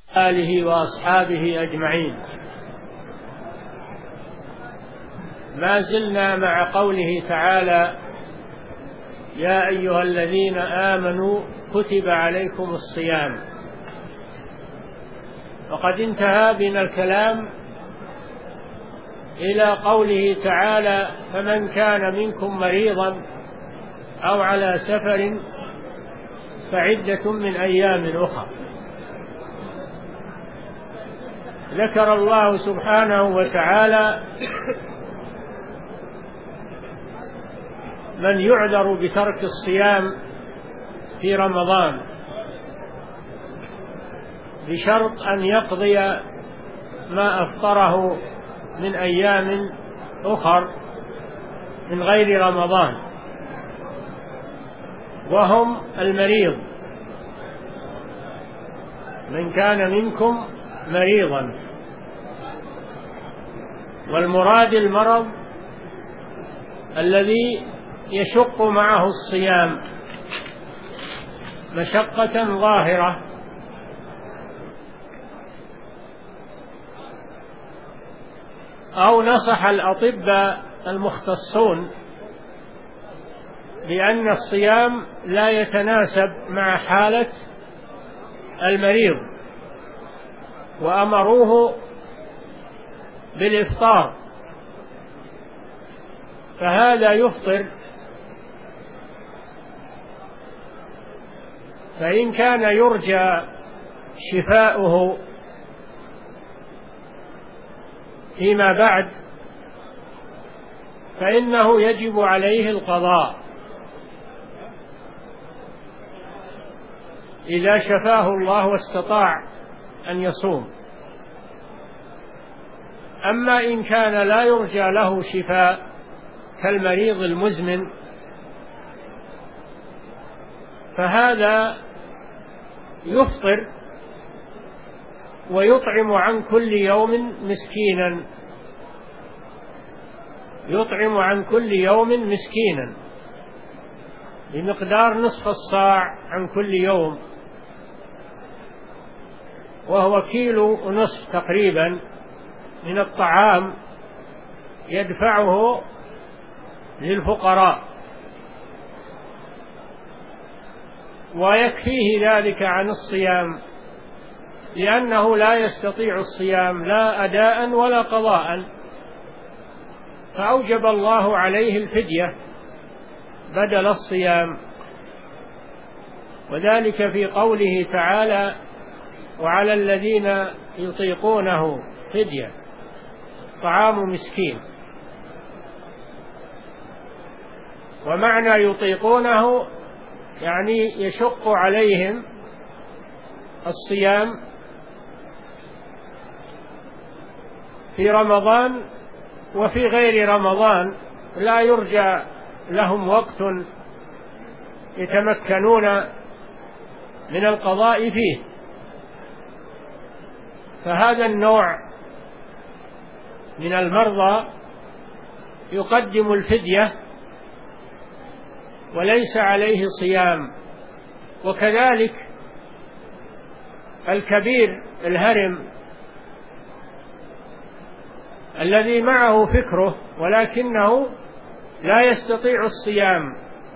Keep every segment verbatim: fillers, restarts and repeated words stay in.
آله وأصحابه أجمعين. ما زلنا مع قوله تعالى: يا أيها الذين آمنوا كتب عليكم الصيام. وقد انتهى بنا الكلام إلى قوله تعالى: فمن كان منكم مريضا أو على سفر فعدة من أيام أخرى. ذكر الله سبحانه وتعالى من يعذر بترك الصيام في رمضان بشرط أن يقضي ما أفطره من أيام أخر من غير رمضان، وهم المريض. من كان منكم مريضا، والمراد المرض الذي يشق معه الصيام مشقة ظاهرة، أو نصح الأطباء المختصون بأن الصيام لا يتناسب مع حالة المريض وأمروه بالإفطار، فهذا يفطر. فإن كان يرجى شفاؤه فيما بعد فإنه يجب عليه القضاء إذا شفاه الله واستطاع أن يصوم. أما إن كان لا يرجى له شفاء كالمريض المزمن فهذا يفطر ويطعم عن كل يوم مسكينا يطعم عن كل يوم مسكينا بمقدار نصف الصاع عن كل يوم، وهو كيلو ونصف تقريبا من الطعام يدفعه للفقراء، ويكفيه ذلك عن الصيام، لأنه لا يستطيع الصيام لا أداء ولا قضاء، فأوجب الله عليه الفدية بدل الصيام. وذلك في قوله تعالى: وعلى الذين يطيقونه فدية طعام مسكين. ومعنى يطيقونه يعني يشق عليهم الصيام في رمضان وفي غير رمضان، لا يرجى لهم وقت يتمكنون من القضاء فيه، فهذا النوع من المرضى يقدم الفدية وليس عليه صيام. وكذلك الكبير الهرم الذي معه فكره ولكنه لا يستطيع الصيام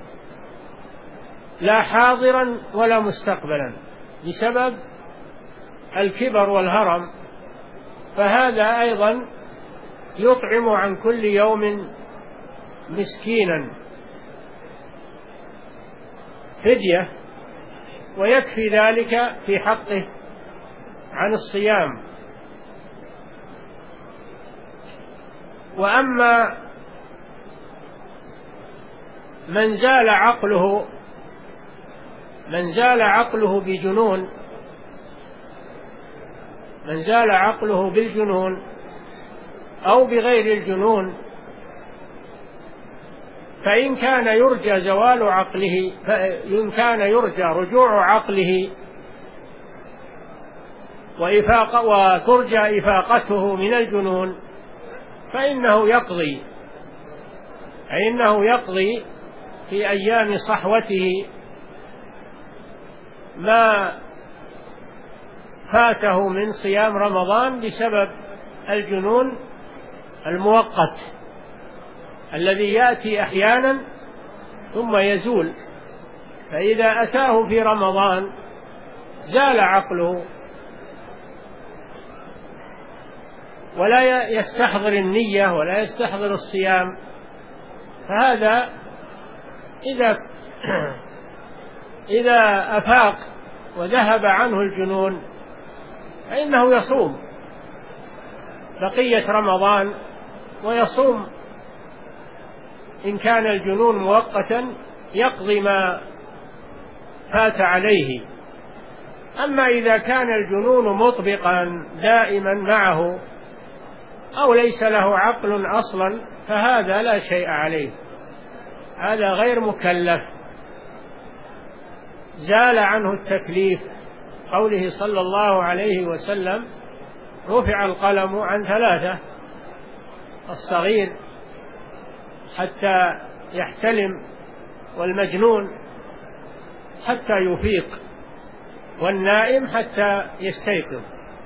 لا حاضرا ولا مستقبلا بسبب الكبر والهرم، فهذا أيضا يطعم عن كل يوم مسكينا فدية، ويكفي ذلك في حقه عن الصيام. وأما من زال عقله من زال عقله بجنون من زال عقله بالجنون أو بغير الجنون، فإن كان يرجى زوال عقله فإن كان يرجى رجوع عقله وإفاق وترجى إفاقته من الجنون فإنه يقضي فإنه يقضي في أيام صحوته ما فاته من صيام رمضان بسبب الجنون المؤقت الذي يأتي أحيانا ثم يزول، فإذا أتاه في رمضان زال عقله ولا يستحضر النية ولا يستحضر الصيام، فهذا إذا إذا أفاق وذهب عنه الجنون فإنه يصوم بقية رمضان، ويصوم إن كان الجنون مؤقتا يقضي ما فات عليه. أما إذا كان الجنون مطبقا دائما معه أو ليس له عقل أصلا فهذا لا شيء عليه، هذا غير مكلف، زال عنه التكليف. قوله صلى الله عليه وسلم: رفع القلم عن ثلاثة: الصغير حتى يحتلم، والمجنون حتى يفيق، والنائم حتى يستيقظ.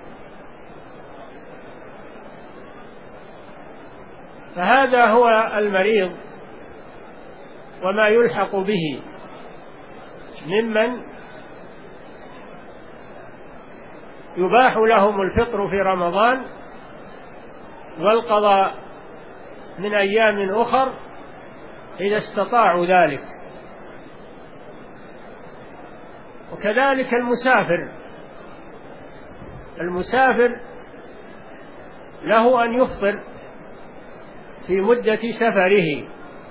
فهذا هو المريض وما يلحق به ممن يباح لهم الفطر في رمضان والقضاء من أيام أخر إذا استطاعوا ذلك. وكذلك المسافر المسافر له أن يفطر في مدة سفره،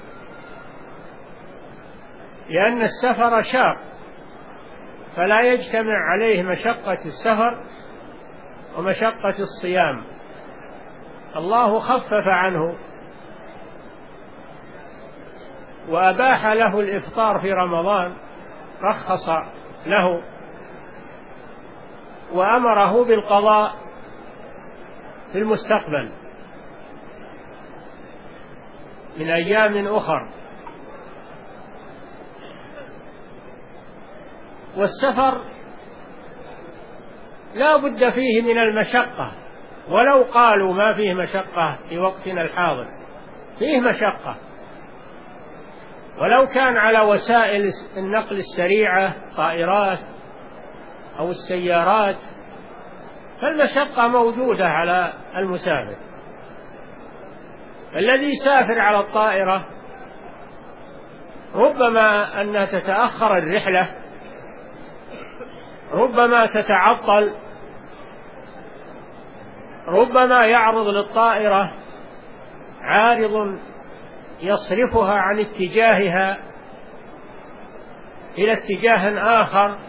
لأن السفر شاق فلا يجتمع عليه مشقة السفر ومشقة الصيام، الله خفف عنه وأباح له الإفطار في رمضان، رخص له وأمره بالقضاء في المستقبل من أيام أخر. والسفر لا بد فيه من المشقة، ولو قالوا ما فيه مشقة في وقتنا الحاضر، فيه مشقة، ولو كان على وسائل النقل السريعة، طائرات أو السيارات، فالمشقة موجودة على المسافر. الذي يسافر على الطائرة ربما أنها تتأخر الرحلة، ربما تتعطل، ربما يعرض للطائرة عارض يصرفها عن اتجاهها إلى اتجاه آخر،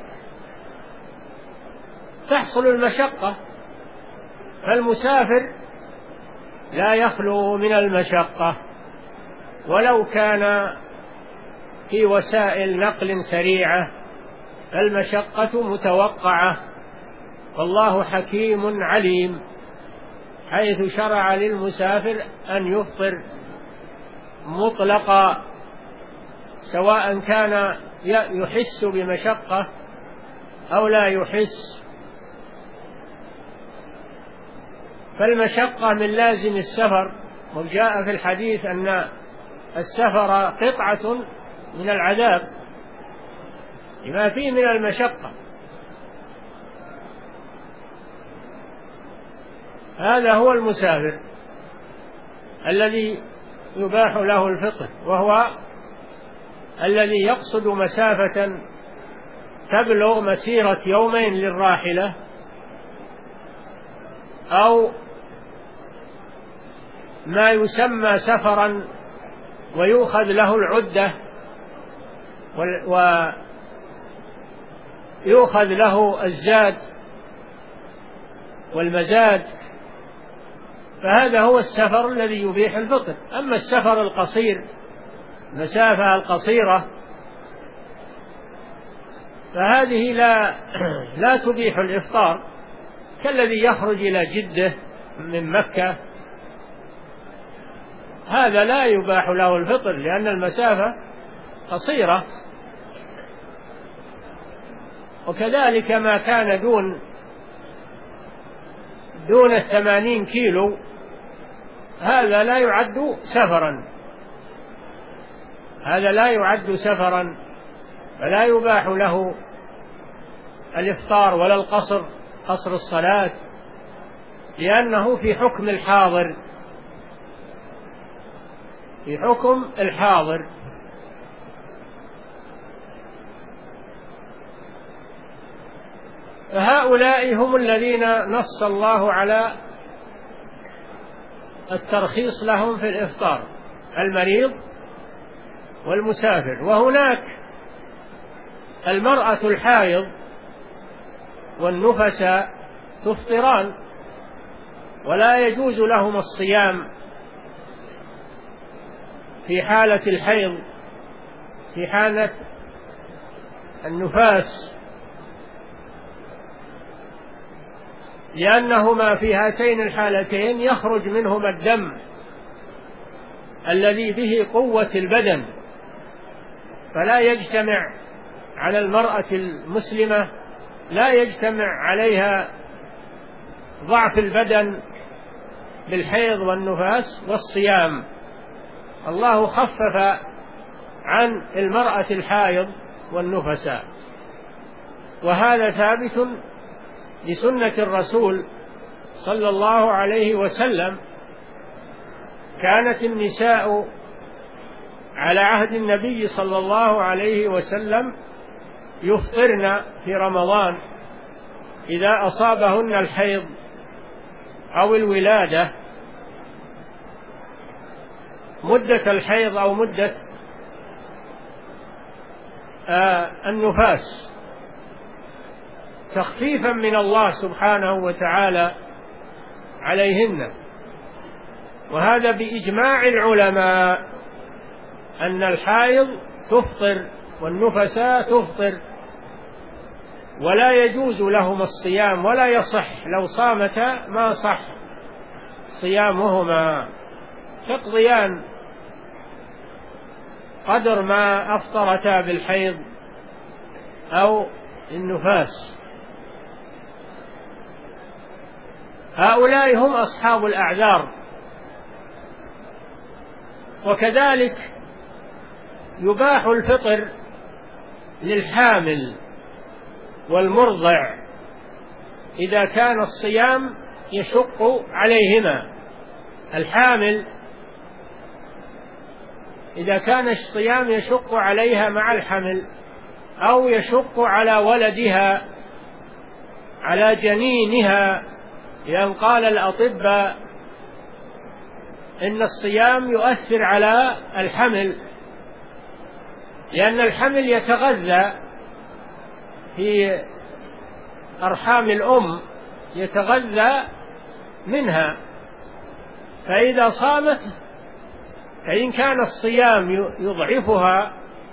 تحصل المشقة. فالمسافر لا يخلو من المشقة ولو كان في وسائل نقل سريعة، المشقة متوقعة، والله حكيم عليم حيث شرع للمسافر أن يفطر مطلقا سواء كان يحس بمشقة أو لا يحس. فالمشقة من لازم السفر، وجاء في الحديث أن السفر قطعة من العذاب لما فيه من المشقة. هذا هو المسافر الذي يباح له الفطر، وهو الذي يقصد مسافة تبلغ مسيرة يومين للراحلة أو ما يسمى سفرا ويؤخذ له العدة ويؤخذ له الزاد والمزاد، فهذا هو السفر الذي يبيح الفطر. أما السفر القصير، المسافة القصيرة، فهذه لا لا تبيح الإفطار، كالذي يخرج إلى جدة من مكة، هذا لا يباح له الفطر لأن المسافة قصيرة. وكذلك ما كان دون دون الثمانين كيلو هذا لا يعد سفرا، هذا لا يعد سفرا، فلا يباح له الإفطار ولا القصر، قصر الصلاة، لأنه في حكم الحاضر، في حكم الحاضر. فهؤلاء هم الذين نص الله على الترخيص لهم في الإفطار: المريض والمسافر. وهناك المرأة الحائض والنفساء تفطران ولا يجوز لهم الصيام في حالة الحيض، في حالة النفاس، لأنهما في هاتين الحالتين يخرج منهما الدم الذي به قوة البدن، فلا يجتمع على المرأة المسلمة، لا يجتمع عليها ضعف البدن بالحيض والنفاس والصيام. الله خفف عن المرأة الحائض والنفساء، وهذا ثابت لسنة الرسول صلى الله عليه وسلم. كانت النساء على عهد النبي صلى الله عليه وسلم يفطرن في رمضان إذا أصابهن الحيض أو الولادة، مدة الحيض أو مدة آه النفاس، تخفيفا من الله سبحانه وتعالى عليهن. وهذا بإجماع العلماء أن الحائض تفطر والنفساء تفطر، ولا يجوز لهما الصيام، ولا يصح لو صامتا ما صح صيامهما، تقضيان قدر ما أفطرتا بالحيض أو النفاس. هؤلاء هم أصحاب الأعذار. وكذلك يباح الفطر للحامل والمرضع إذا كان الصيام يشق عليهما. الحامل إذا كان الصيام يشق عليها مع الحمل أو يشق على ولدها، على جنينها، لأن قال الأطباء إن الصيام يؤثر على الحمل، لأن الحمل يتغذى في أرحام الأم، يتغذى منها، فإذا صامت فإن كان الصيام يضعفها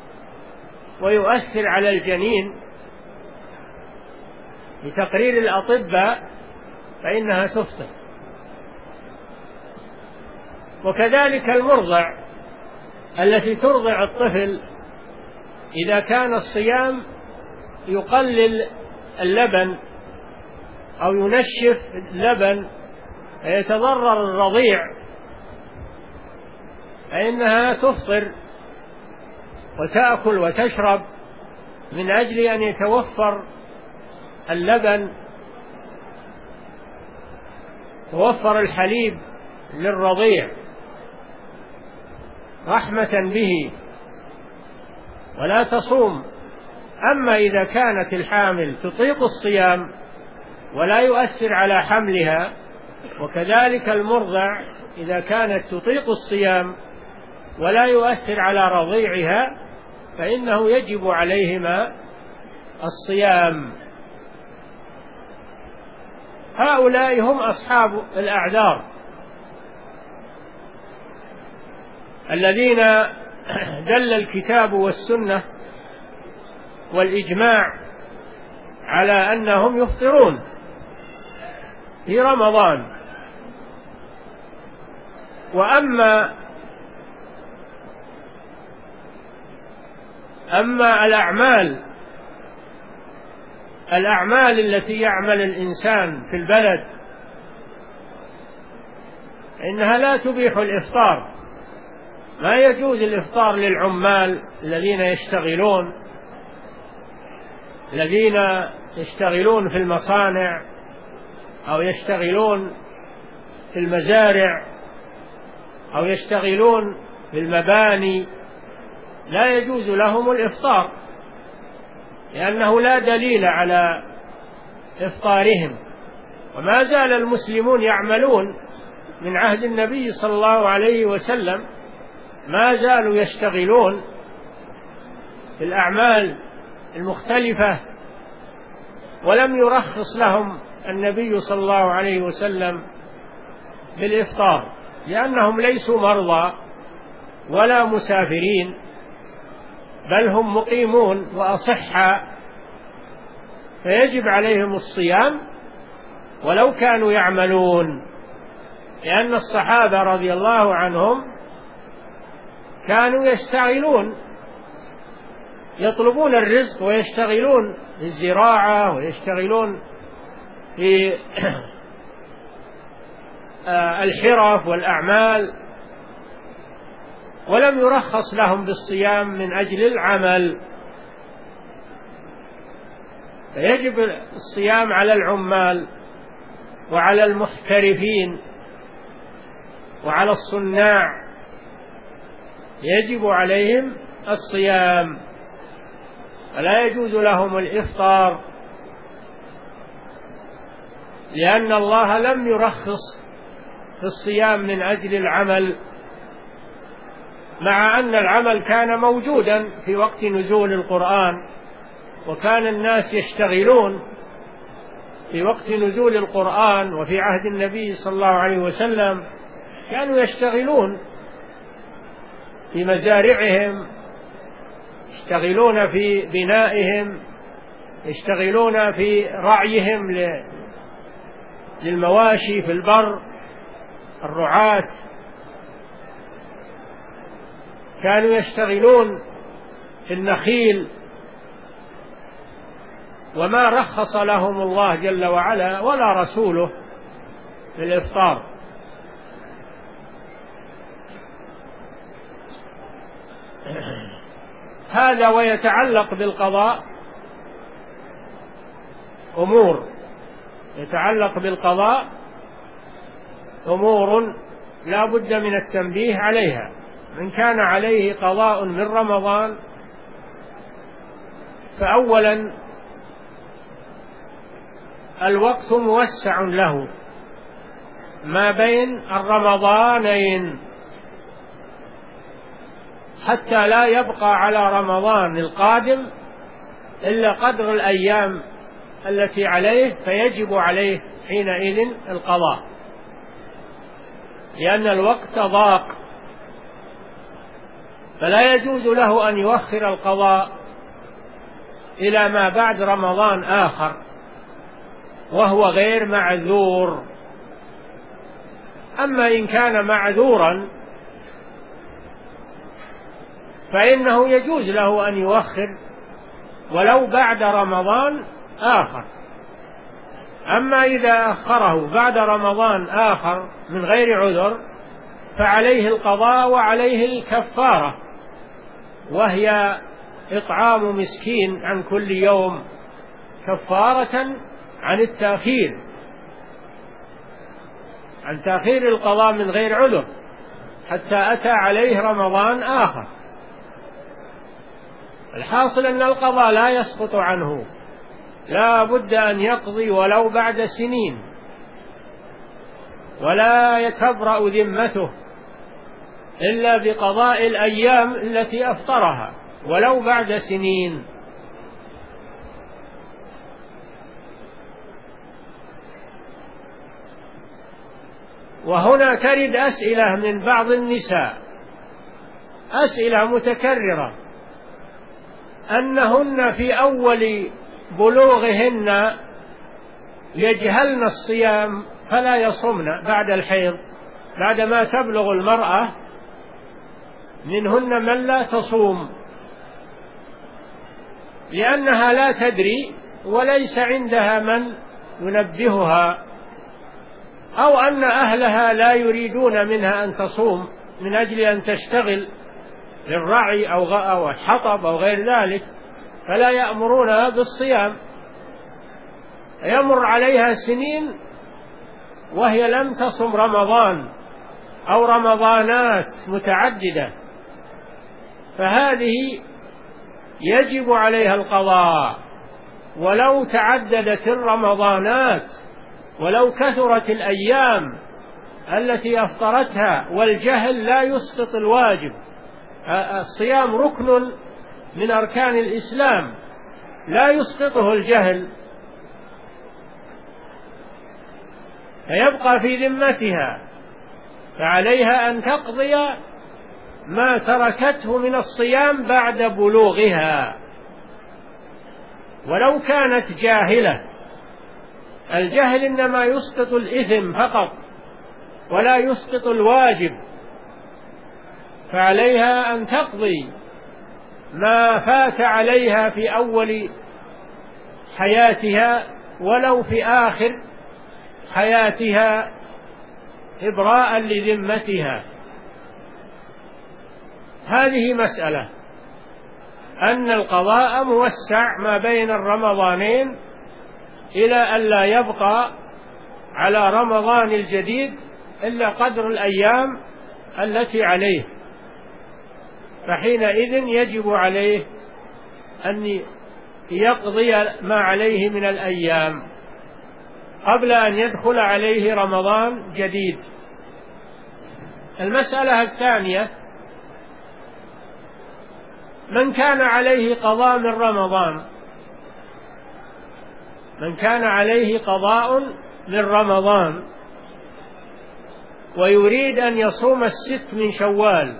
ويؤثر على الجنين لتقرير الأطباء فإنها تفطر. وكذلك المرضع التي ترضع الطفل إذا كان الصيام يقلل اللبن أو ينشف اللبن فيتضرر الرضيع فإنها تفطر وتأكل وتشرب من أجل أن يتوفر اللبن، توفر الحليب للرضيع رحمة به، ولا تصوم. أما إذا كانت الحامل تطيق الصيام ولا يؤثر على حملها، وكذلك المرضع إذا كانت تطيق الصيام ولا يؤثر على رضيعها، فإنه يجب عليهما الصيام. هؤلاء هم أصحاب الأعذار الذين دل الكتاب والسنة والإجماع على أنهم يفطرون في رمضان. وأما أما الأعمال الأعمال التي يعمل الإنسان في البلد إنها لا تبيح الإفطار. ما يجوز الإفطار للعمال الذين يشتغلون الذين يشتغلون في المصانع أو يشتغلون في المزارع أو يشتغلون في المباني، لا يجوز لهم الإفطار، لأنه لا دليل على إفطارهم. وما زال المسلمون يعملون من عهد النبي صلى الله عليه وسلم، ما زالوا يشتغلون في الأعمال المختلفة، ولم يرخص لهم النبي صلى الله عليه وسلم بالإفطار، لأنهم ليسوا مرضى ولا مسافرين، بل هم مقيمون وأصحاء، فيجب عليهم الصيام ولو كانوا يعملون. لأن الصحابة رضي الله عنهم كانوا يشتغلون، يطلبون الرزق ويشتغلون في الزراعة ويشتغلون في الحرف والأعمال، ولم يرخص لهم بالصيام من أجل العمل. فيجب الصيام على العمال وعلى المحترفين وعلى الصناع، يجب عليهم الصيام، فلا يجوز لهم الإفطار، لأن الله لم يرخص في الصيام من أجل العمل، مع أن العمل كان موجودا في وقت نزول القرآن، وكان الناس يشتغلون في وقت نزول القرآن وفي عهد النبي صلى الله عليه وسلم، كانوا يشتغلون في مزارعهم، يشتغلون في بنائهم، يشتغلون في رعيهم للمواشي في البر، الرعاة كانوا يشتغلون في النخيل، وما رخص لهم الله جل وعلا ولا رسوله بالإفطار. هذا ويتعلق بالقضاء أمور يتعلق بالقضاء أمور لا بد من التنبيه عليها. من كان عليه قضاء من رمضان، فأولا الوقت موسع له ما بين الرمضانين، حتى لا يبقى على رمضان القادم إلا قدر الأيام التي عليه، فيجب عليه حينئذ القضاء، لأن الوقت ضاق، فلا يجوز له أن يؤخر القضاء إلى ما بعد رمضان آخر وهو غير معذور. أما إن كان معذورا فإنه يجوز له أن يؤخر ولو بعد رمضان آخر. أما إذا أخره بعد رمضان آخر من غير عذر فعليه القضاء وعليه الكفارة، وهي إطعام مسكين عن كل يوم، كفارة عن التأخير عن تأخير القضاء من غير عذر حتى أتى عليه رمضان آخر. الحاصل أن القضاء لا يسقط عنه، لا بد أن يقضي ولو بعد سنين، ولا يتبرأ ذمته إلا بقضاء الأيام التي أفطرها ولو بعد سنين. وهنا ترد أسئلة من بعض النساء، أسئلة متكررة، أنهن في أول بلوغهن يجهلن الصيام فلا يصمن بعد الحيض، بعدما تبلغ المرأة منهن من لا تصوم، لأنها لا تدري وليس عندها من ينبهها أو أن أهلها لا يريدون منها أن تصوم من أجل أن تشتغل للرعي أو الحطب أو غير ذلك، فلا يأمرونها بالصيام، يمر عليها سنين وهي لم تصم رمضان أو رمضانات متعددة، فهذه يجب عليها القضاء ولو تعددت الرمضانات، ولو كثرت الأيام التي أفطرتها، والجهل لا يسقط الواجب. الصيام ركن من أركان الإسلام لا يسقطه الجهل، فيبقى في ذمتها، فعليها أن تقضي ما تركته من الصيام بعد بلوغها ولو كانت جاهلة. الجهل إنما يسقط الإثم فقط ولا يسقط الواجب، فعليها أن تقضي ما فات عليها في أول حياتها ولو في آخر حياتها إبراء لذمتها. هذه مسألة أن القضاء موسع ما بين الرمضانين إلى أن لا يبقى على رمضان الجديد إلا قدر الأيام التي عليه، فحينئذ يجب عليه أن يقضي ما عليه من الأيام قبل أن يدخل عليه رمضان جديد. المسألة الثانية: من كان عليه قضاء من رمضان، من كان عليه قضاء من رمضان ويريد أن يصوم الست من شوال،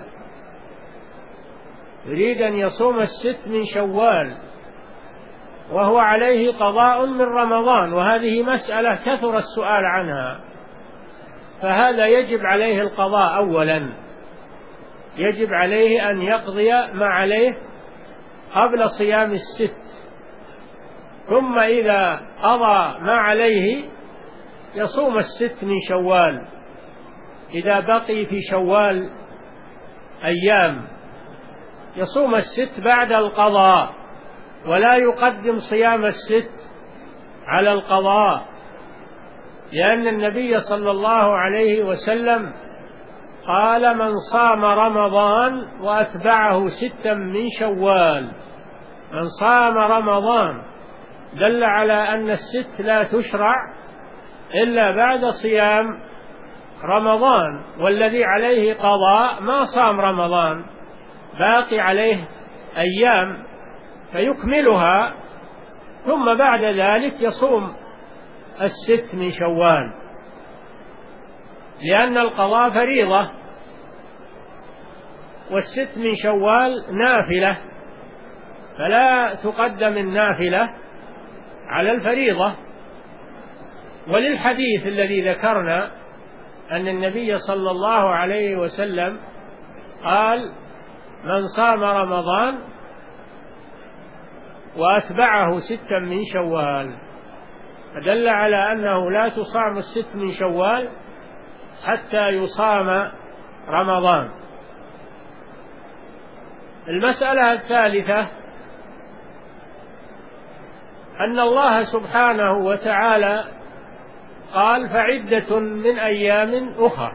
يريد أن يصوم الست من شوال وهو عليه قضاء من رمضان، وهذه مسألة كثر السؤال عنها، فهذا يجب عليه القضاء أولا، يجب عليه أن يقضي ما عليه قبل صيام الست، ثم إذا قضى ما عليه يصوم الست من شوال إذا بقي في شوال أيام، يصوم الست بعد القضاء ولا يقدم صيام الست على القضاء، لأن النبي صلى الله عليه وسلم قال: من صام رمضان وأتبعه ستا من شوال. من صام رمضان دل على أن الست لا تشرع إلا بعد صيام رمضان، والذي عليه قضاء ما صام رمضان، باقي عليه أيام فيكملها، ثم بعد ذلك يصوم الست من شوال، لأن القضاء فريضة والست من شوال نافلة، فلا تقدم النافلة على الفريضة. وللحديث الذي ذكرنا أن النبي صلى الله عليه وسلم قال: من صام رمضان وأتبعه ستا من شوال، فدل على أنه لا تصام الست من شوال حتى يصام رمضان. المسألة الثالثة أن الله سبحانه وتعالى قال: فعدة من أيام أخر،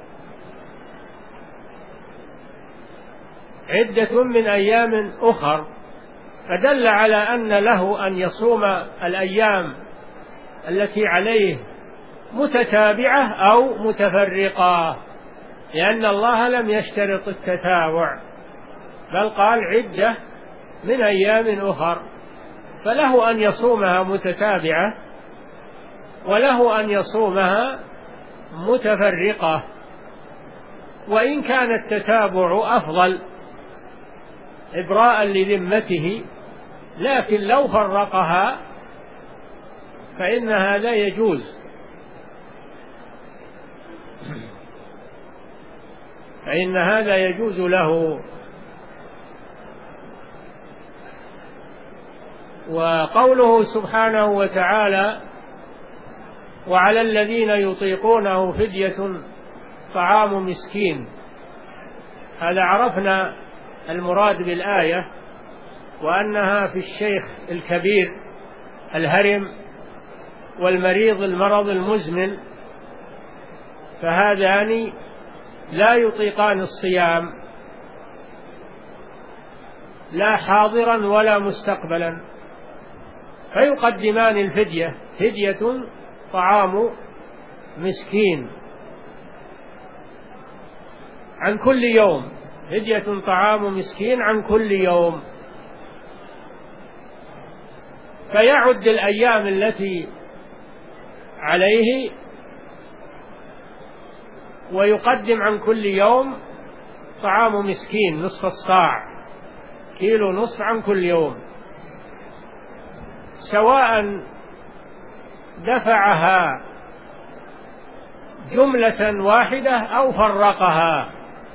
عدة من أيام أخر، فدل على أن له أن يصوم الأيام التي عليه متتابعة أو متفرقة، لأن الله لم يشترط التتابع، بل قال عدة من أيام أخر، فله أن يصومها متتابعة وله أن يصومها متفرقة، وإن كان التتابع أفضل إبراء لذمته، لكن لو فرقها فإن هذا يجوز، فإن هذا يجوز له. وقوله سبحانه وتعالى: وعلى الذين يطيقونه فدية طعام مسكين. هذا عرفنا المراد بالآية، وأنها في الشيخ الكبير الهرم والمريض المرض المزمن، فهذان لا يطيقان الصيام لا حاضرا ولا مستقبلا، فيقدمان الفدية، فدية طعام مسكين عن كل يوم، فدية طعام مسكين عن كل يوم. فيعد الأيام التي عليه ويقدم عن كل يوم طعام مسكين نصف الصاع، كيلو نصف عن كل يوم، سواء دفعها جملة واحدة أو فرقها،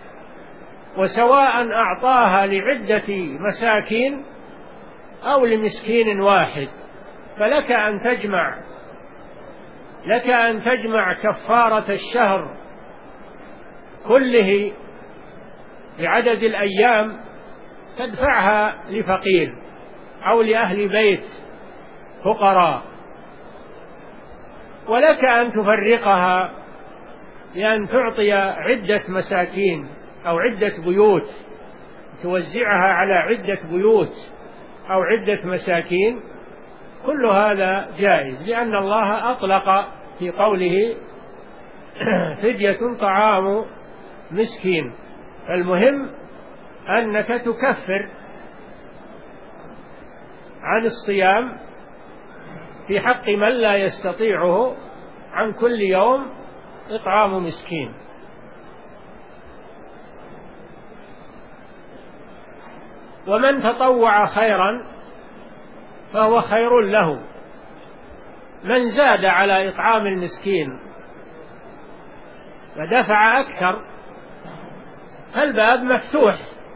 وسواء أعطاها لعدة مساكين أو لمسكين واحد. فلك أن تجمع لك أن تجمع كفارة الشهر كله بعدد الأيام تدفعها لفقير أو لأهل بيت فقراء، ولك أن تفرقها بأن تعطي عدة مساكين أو عدة بيوت، توزعها على عدة بيوت أو عدة مساكين، كل هذا جائز، لأن الله أطلق في قوله فدية طعام مسكين. فالمهم أنك تكفر عن الصيام في حق من لا يستطيعه عن كل يوم إطعام مسكين. ومن تطوع خيرا فهو خير له. من زاد على إطعام المسكين ودفع أكثر فالباب مفتوح،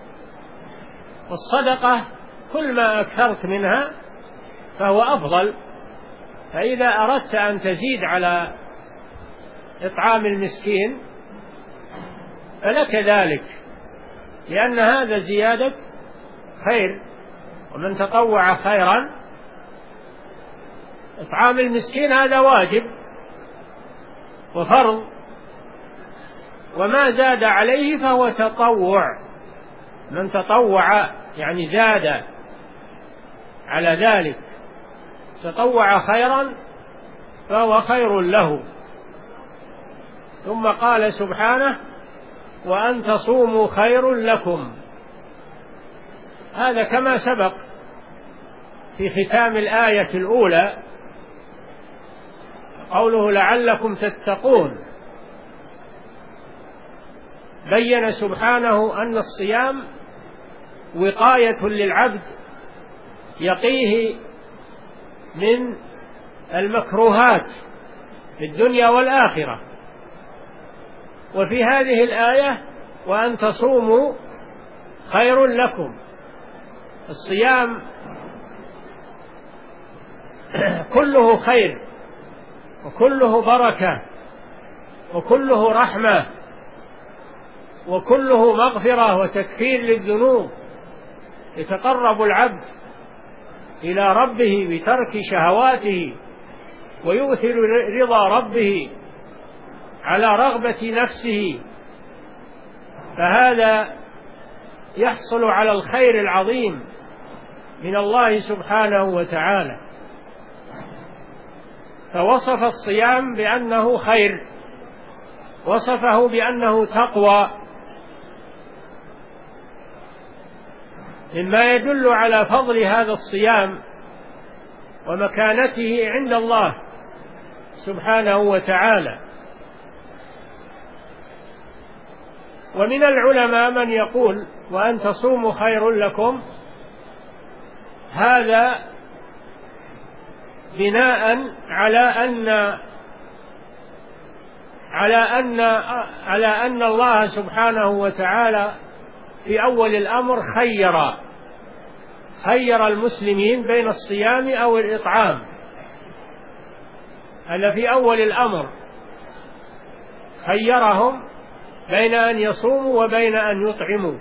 والصدقة كل ما أكثرت منها فهو أفضل. فإذا أردت أن تزيد على إطعام المسكين فلك ذلك، لأن هذا زيادة خير. ومن تطوع خيرا، إطعام المسكين هذا واجب وفرض، وما زاد عليه فهو تطوع. من تطوع يعني زاد على ذلك، تطوع خيرا فهو خير له. ثم قال سبحانه: وأن تصوموا خير لكم. هذا كما سبق في ختام الآية الأولى قوله لعلكم تتقون. بين سبحانه أن الصيام وقاية للعبد يقيه من المكروهات في الدنيا والآخرة. وفي هذه الآية وأن تصوموا خير لكم. الصيام كله خير وكله بركة وكله رحمة وكله مغفرة وتكفير للذنوب. يتقرب العبد إلى ربه بترك شهواته ويؤثر رضا ربه على رغبة نفسه، فهذا يحصل على الخير العظيم من الله سبحانه وتعالى. فوصف الصيام بأنه خير، وصفه بأنه تقوى، مما يدل على فضل هذا الصيام ومكانته عند الله سبحانه وتعالى. ومن العلماء من يقول وأن تصوموا خير لكم، هذا بناء على أن على أن على أن الله سبحانه وتعالى في أول الأمر خير خير المسلمين بين الصيام أو الإطعام، هذا في أول الأمر، خيرهم بين أن يصوموا وبين أن يطعموا.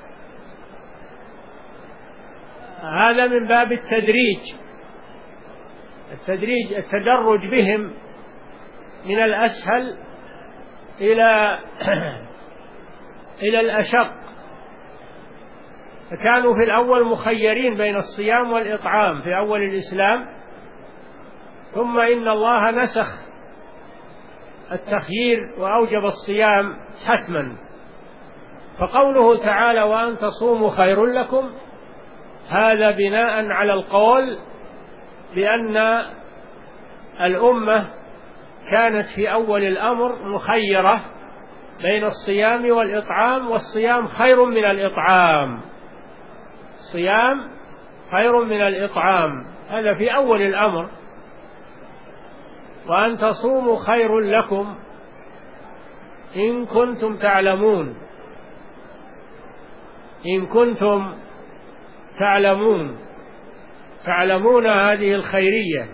هذا من باب التدريج، التدريج التدرج بهم من الأسهل إلى إلى الأشق. فكانوا في الأول مخيرين بين الصيام والإطعام في أول الإسلام، ثم إن الله نسخ التخيير وأوجب الصيام حتما. فقوله تعالى وأن تصوموا خير لكم، هذا بناء على القول بأن الأمة كانت في أول الأمر مخيرة بين الصيام والإطعام، والصيام خير من الإطعام، الصيام خير من الإطعام، هذا في أول الأمر. وأن تصوموا خير لكم إن كنتم تعلمون، إن كنتم تعلمون، تعلمون هذه الخيرية،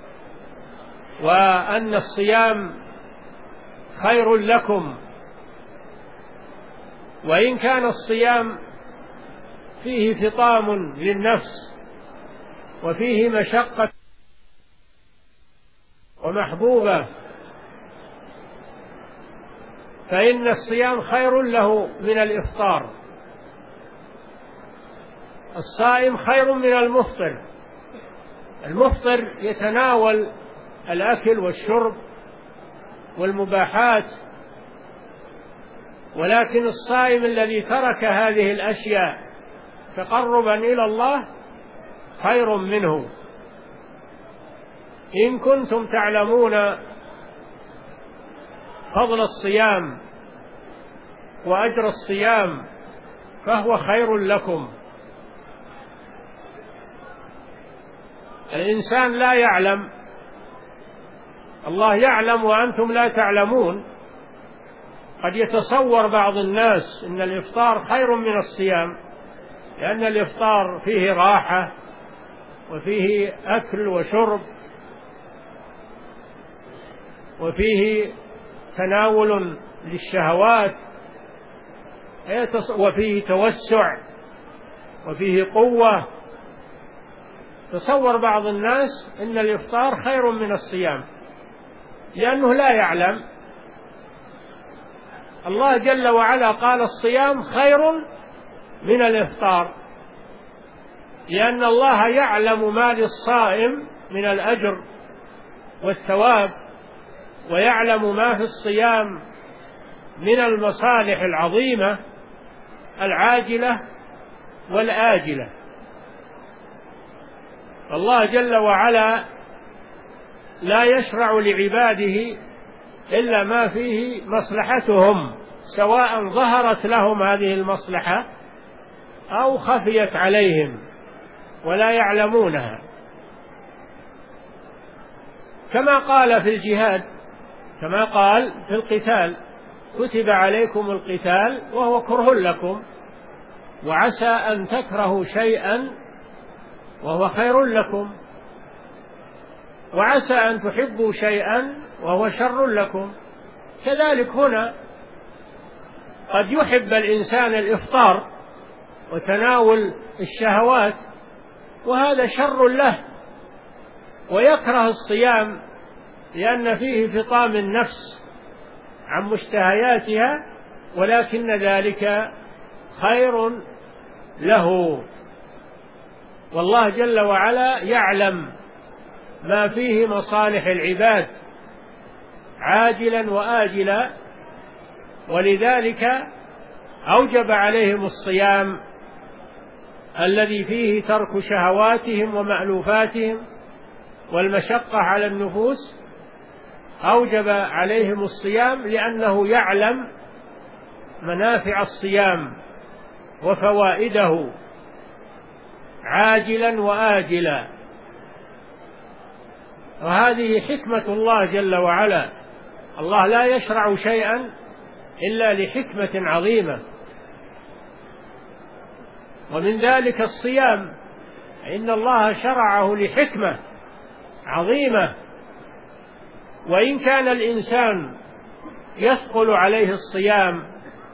وأن الصيام خير لكم. وإن كان الصيام فيه فطام للنفس وفيه مشقة ومحبوبة، فإن الصيام خير له من الإفطار. الصائم خير من المفطر، المفطر يتناول الأكل والشرب والمباحات، ولكن الصائم الذي ترك هذه الأشياء تقربا إلى الله خير منه. إن كنتم تعلمون فضل الصيام وأجر الصيام فهو خير لكم. الإنسان لا يعلم، الله يعلم وأنتم لا تعلمون. قد يتصور بعض الناس أن الإفطار خير من الصيام، لأن الإفطار فيه راحة وفيه أكل وشرب وفيه تناول للشهوات وفيه توسع وفيه قوة. تصور بعض الناس أن الإفطار خير من الصيام لأنه لا يعلم. الله جل وعلا قال الصيام خير من الإفطار، لأن الله يعلم ما للصائم من الأجر والثواب، ويعلم ما في الصيام من المصالح العظيمة العاجلة والآجلة. الله جل وعلا لا يشرع لعباده إلا ما فيه مصلحتهم، سواء ظهرت لهم هذه المصلحة أو خفيت عليهم ولا يعلمونها. كما قال في الجهاد، كما قال في القتال كتب عليكم القتال وهو كره لكم، وعسى أن تكرهوا شيئا وهو خير لكم، وعسى أن تحبوا شيئا وهو شر لكم. كذلك هنا قد يحب الإنسان الإفطار وتناول الشهوات وهذا شر له، ويكره الصيام لأن فيه فطام النفس عن مشتهياتها، ولكن ذلك خير له. والله جل وعلا يعلم ما فيه مصالح العباد عاجلا وآجلا، ولذلك أوجب عليهم الصيام الذي فيه ترك شهواتهم ومألوفاتهم والمشقة على النفوس. أوجب عليهم الصيام لأنه يعلم منافع الصيام وفوائده عاجلا وآجلا، وهذه حكمة الله جل وعلا. الله لا يشرع شيئا إلا لحكمة عظيمة، ومن ذلك الصيام، إن الله شرعه لحكمة عظيمة، وإن كان الإنسان يثقل عليه الصيام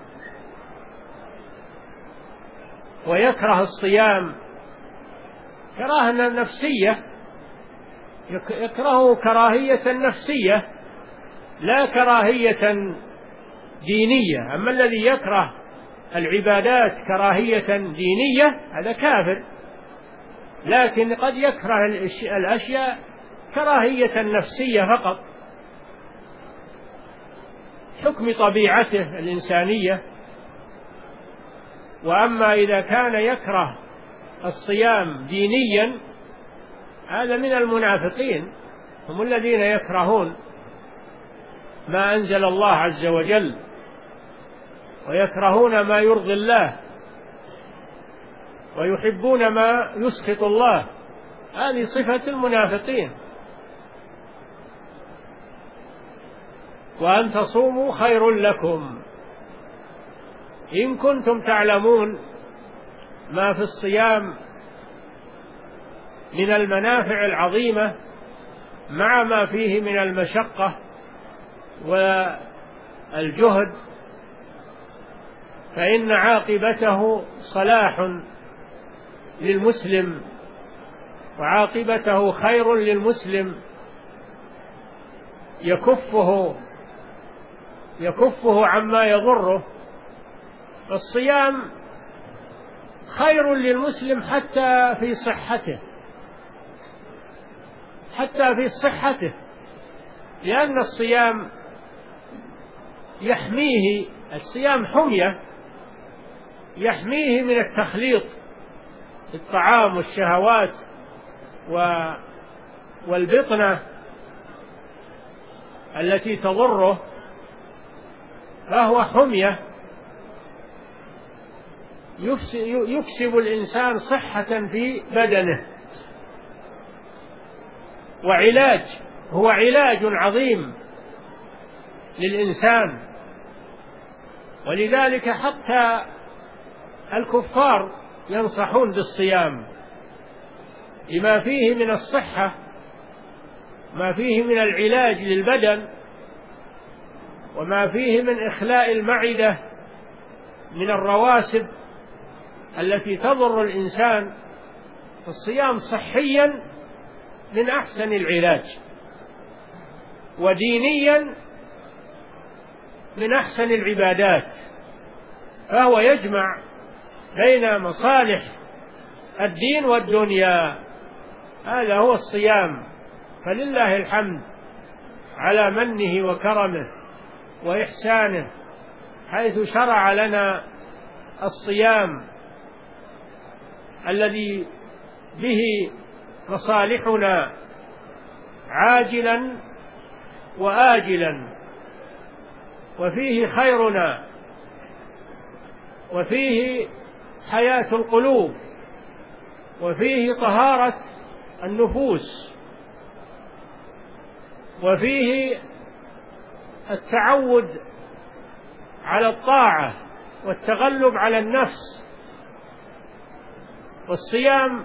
ويكره الصيام كراهة نفسية، يكرهه كراهية نفسية لا كراهية دينية. أما الذي يكره العبادات كراهية دينية هذا كافر، لكن قد يكره الأشياء كراهية نفسية فقط، حكم طبيعته الإنسانية. وأما إذا كان يكره الصيام دينيا هذا من المنافقين، هم الذين يكرهون ما أنزل الله عز وجل ويكرهون ما يرضي الله ويحبون ما يسخط الله، هذه صفة المنافقين. وأن تصوموا خير لكم إن كنتم تعلمون ما في الصيام من المنافع العظيمة مع ما فيه من المشقة والجهد، فإن عاقبته صلاح للمسلم وعاقبته خير للمسلم، يكفه يكفه عما يضره. الصيام خير للمسلم حتى في صحته، حتى في صحته، لأن الصيام يحميه، الصيام حمية يحميه من التخليط في الطعام والشهوات والبطنة التي تضره، فهو حمية يكسب الإنسان صحة في بدنه، وعلاج، هو علاج عظيم للإنسان. ولذلك حتى الكفار ينصحون بالصيام لما فيه من الصحة، ما فيه من العلاج للبدن، وما فيه من إخلاء المعدة من الرواسب التي تضر الإنسان. الصيام صحيا من أحسن العلاج، ودينيا من أحسن العبادات، فهو يجمع بين مصالح الدين والدنيا. هذا هو الصيام، فلله الحمد على منه وكرمه وإحسانه، حيث شرع لنا الصيام الذي به مصالحنا عاجلا وآجلا، وفيه خيرنا، وفيه حياة القلوب، وفيه طهارة النفوس، وفيه التعود على الطاعة والتغلب على النفس. والصيام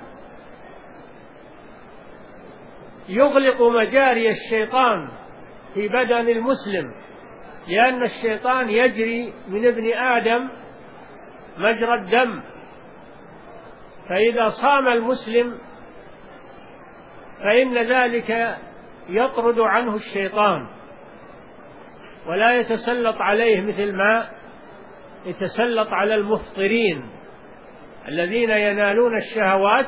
يغلق مجاري الشيطان في بدن المسلم، لأن الشيطان يجري من ابن آدم مجرى الدم، فإذا صام المسلم فإن ذلك يطرد عنه الشيطان ولا يتسلط عليه مثل ما يتسلط على المفطرين الذين ينالون الشهوات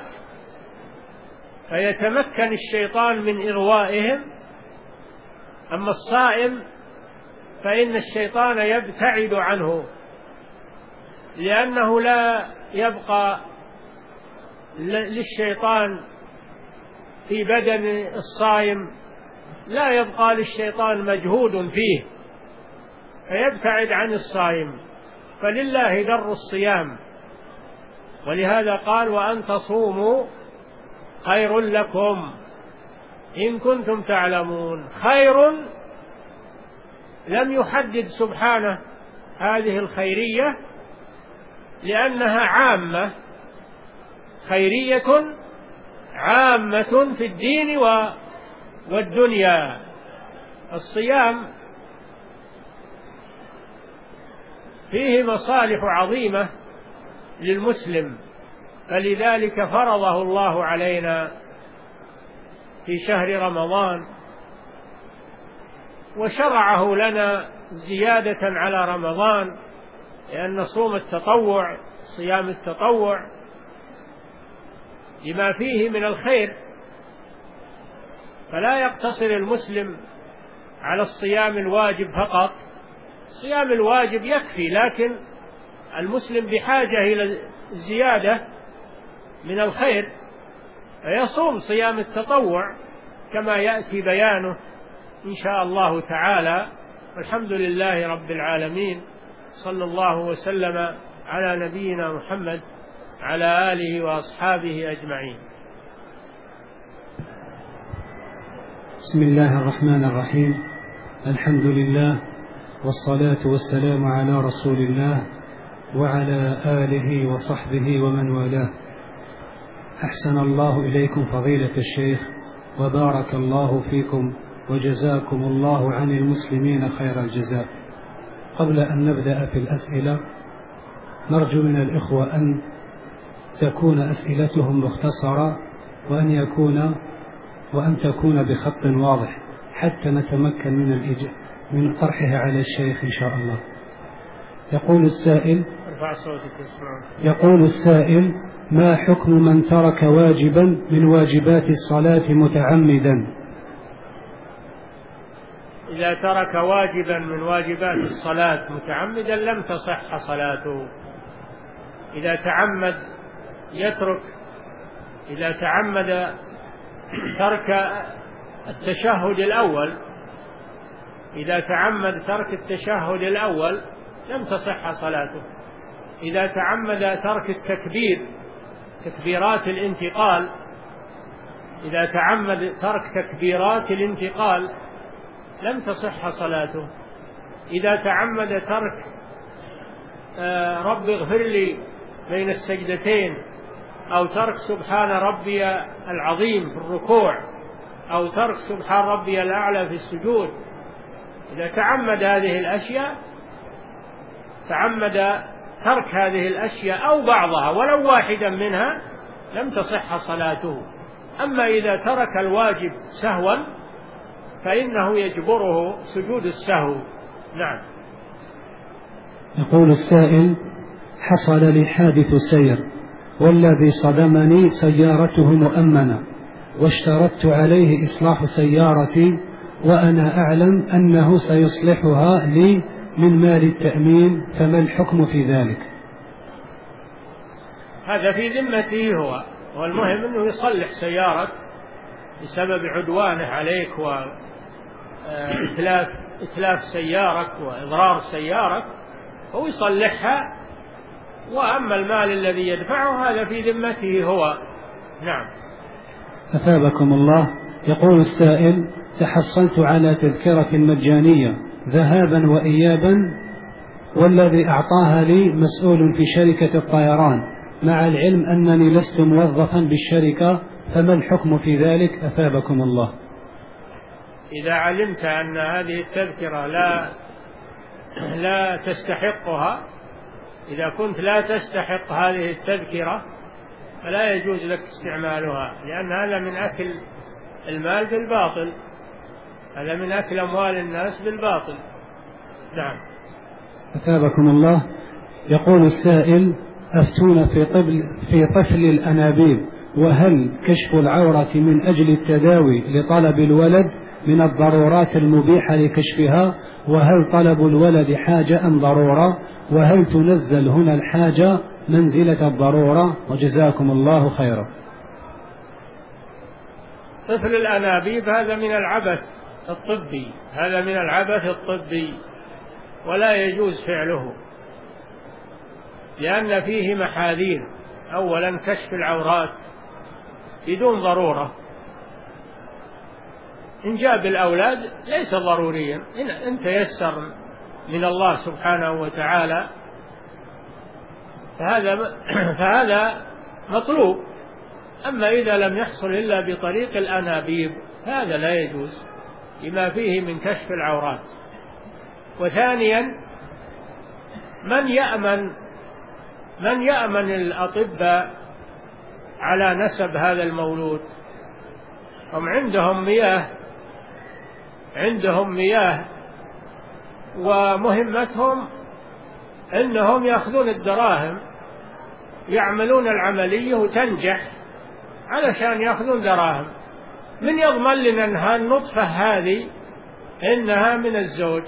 فيتمكن الشيطان من إغوائهم. أما الصائم فإن الشيطان يبتعد عنه، لأنه لا يبقى للشيطان في بدن الصائم، لا يبقى للشيطان مجهود فيه فيبتعد عن الصائم، فلله در الصيام. ولهذا قال: وأن تصوموا خير لكم إن كنتم تعلمون. خير لم يحدد سبحانه هذه الخيرية لأنها عامة، خيرية عامة في الدين والدنيا، الصيام فيه مصالح عظيمة للمسلم، فلذلك فرضه الله علينا في شهر رمضان، وشرعه لنا زيادة على رمضان، لأن صوم التطوع صيام التطوع لما فيه من الخير، فلا يقتصر المسلم على الصيام الواجب فقط. الصيام الواجب يكفي، لكن المسلم بحاجة إلى زيادة من الخير، فيصوم صيام التطوع كما يأتي بيانه إن شاء الله تعالى. والحمد لله رب العالمين، صلى الله وسلم على نبينا محمد على آله وأصحابه أجمعين. بسم الله الرحمن الرحيم. الحمد لله والصلاة والسلام على رسول الله وعلى آله وصحبه ومن والاه. أحسن الله إليكم فضيلة الشيخ، وبارك الله فيكم، وجزاكم الله عن المسلمين خير الجزاء. قبل أن نبدأ في الأسئلة، نرجو من الإخوة أن تكون أسئلتهم مختصرة، وأن يكون وأن تكون بخط واضح حتى نتمكن من الإج... من طرحها على الشيخ إن شاء الله. يقول السائل يقول السائل ما حكم من ترك واجبا من واجبات الصلاة متعمدا؟ إذا ترك واجبا من واجبات الصلاة متعمدا لم تصح صلاته. إذا تعمد يترك إذا تعمد ترك التشهد الأول إذا تعمد ترك التشهد الأول لم تصح صلاته. إذا تعمد ترك التكبير تكبيرات الانتقال إذا تعمد ترك تكبيرات الانتقال لم تصح صلاته. إذا تعمد ترك آه رب اغفر لي بين السجدتين، أو ترك سبحان ربي العظيم في الركوع، أو ترك سبحان ربي الأعلى في السجود، إذا تعمد هذه الأشياء تعمد ترك هذه الأشياء أو بعضها ولو واحدا منها لم تصح صلاته. أما إذا ترك الواجب سهوا فإنه يجبره سجود السهو. نعم. يقول السائل حصل لي حادث سير، والذي صدمني سيارته مؤمنة، واشترطت عليه إصلاح سيارتي، وأنا أعلم أنه سيصلحها لي من مال التأمين، فما الحكم في ذلك؟ هذا في ذمته هو، والمهم أنه يصلح سيارة بسبب عدوانه عليك وإتلاف إتلاف سيارك وإضرار سيارك، هو يصلحها، وأما المال الذي يدفعه هذا في ذمته هو. نعم. أثابكم الله. يقول السائل تحصلت على تذكرة مجانية ذهابا وإيابا، والذي أعطاها لي مسؤول في شركة الطيران، مع العلم أنني لست موظفا بالشركة، فما الحكم في ذلك؟ أثابكم الله. إذا علمت أن هذه التذكرة لا لا تستحقها، إذا كنت لا تستحق هذه التذكرة فلا يجوز لك استعمالها، لأن هذا من أكل المال بالباطل، هذا من أكل أموال الناس بالباطل. نعم. أثابكم الله. يقول السائل أفتون في طفل, في طفل الأنابيب، وهل كشف العورة من أجل التداوي لطلب الولد من الضرورات المبيحة لكشفها؟ وهل طلب الولد حاجة أم ضرورة؟ وهل تنزل هنا الحاجة منزلة الضرورة؟ وجزاكم الله خيرا. طفل الأنابيب هذا من العبث الطبي، هذا من العبث الطبي ولا يجوز فعله، لأن فيه محاذير. أولا كشف العورات بدون ضرورة، إنجاب الأولاد ليس ضروريا، إن تيسر من الله سبحانه وتعالى فهذا فهذا مطلوب. أما إذا لم يحصل إلا بطريق الأنابيب هذا لا يجوز. لما فيه من كشف العورات. وثانيا من يأمن من يأمن الأطباء على نسب هذا المولود؟ هم عندهم مياه عندهم مياه ومهمتهم أنهم يأخذون الدراهم، يعملون العملية وتنجح علشان يأخذون دراهم. من يضمن لنا أنها النطفة هذه إنها من الزوج؟